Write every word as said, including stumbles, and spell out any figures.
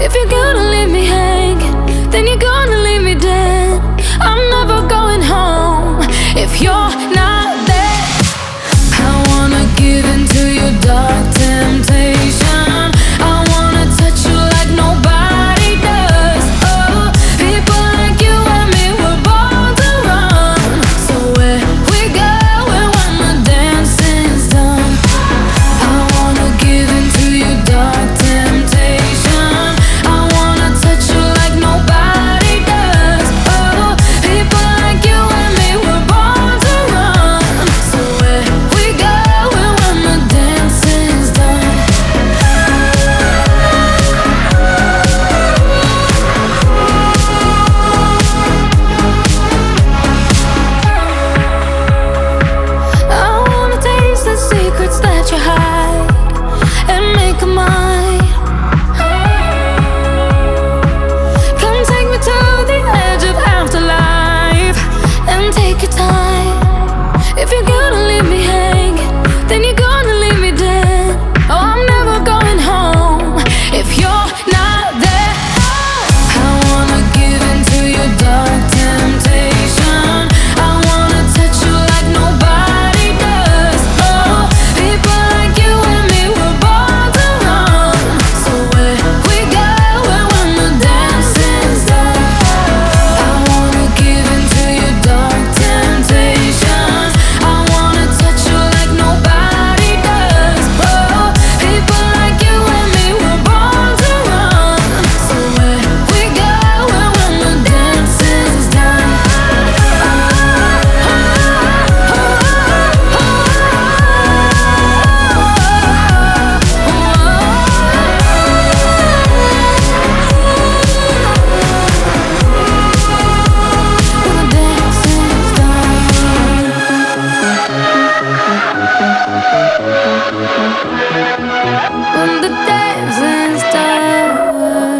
If you're gonna leave me hanging, then you're gonna leave me dead. I'm never going home if you're not there. I wanna give into your dark temptation. I wanna touch you like nobody does. Oh, people like you and me were born to run. So where we going when the dancing's done? I wanna give into your dark temptation. I wanna touch you like nobody does. Oh, people like you and me were born to run. So where we going when the dancing's done? I wanna taste the secrets that you hide and make 'em mine. Come take me to the edge of afterlife and take your time. If you're gonna leave me hanging, then you're gonna leave me dead. Oh, I'm never going home if you're not there. I wanna give into your dark temptation. I wanna touch you like nobody does. Oh, people like you and me were born to run. So where we going when the dancing's done? I wanna give into your dark temptation. I wanna touch you like nobody does. Oh, people like you and me were born to run. So where we going when the dancing's done? When the dancing's done, when the dancing's done.